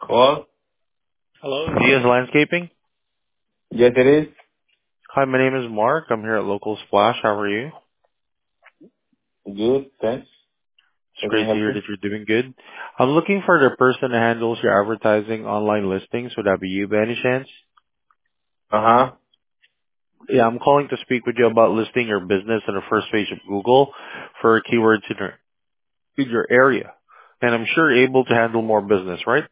Call? Hello, Diaz Landscaping. Yes, it is. Hi, my name is Mark. I'm here at Local Splash. How are you? Good, thanks. It's How can I great to help hear you? that you're doing good. I'm looking for the person that handles your advertising online listings. Would that be you by any chance? Uh-huh. Yeah, I'm calling to speak with you about listing your business on the first page of Google for keywords in your area. And I'm sure you're able to handle more business, right?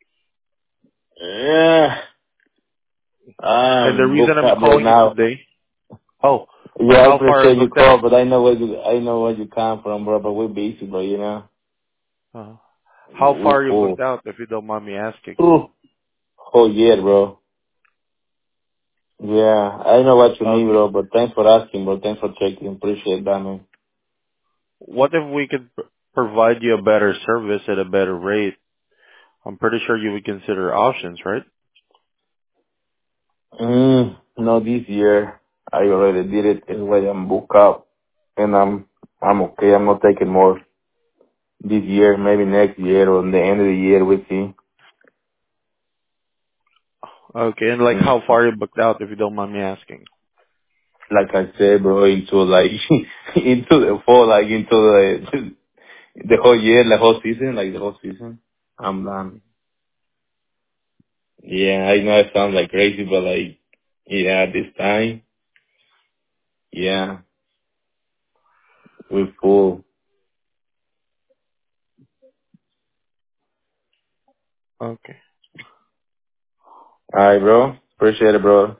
Yeah, And the I'm reason booked I'm up right calling you now. today, oh, Yeah, I how far appreciate you booked out? call, but I know where you come from, bro, but we're busy, bro, you know? Uh, how We far are you full. booked out, if you don't mind me asking? Ooh. Whole year, bro. Yeah, I know what you need, Okay. bro, but thanks for asking, bro. Thanks for checking. Appreciate that, man. What if we could provide you a better service at a better rate? I'm pretty sure you would consider options, right? No, this year. I already did it. It's why I'm booked up. And I'm okay. I'm not taking more this year, maybe next year or the end of the year, we'll see. Okay, and like Mm. how far you booked out, if you don't mind me asking? Like I said, bro, into like into the fall, like into the whole year, the whole season, like the whole season. I'm done. Yeah, I know it sounds like crazy, but like, yeah, this time, yeah, we're full. Okay. All right, bro. Appreciate it, bro.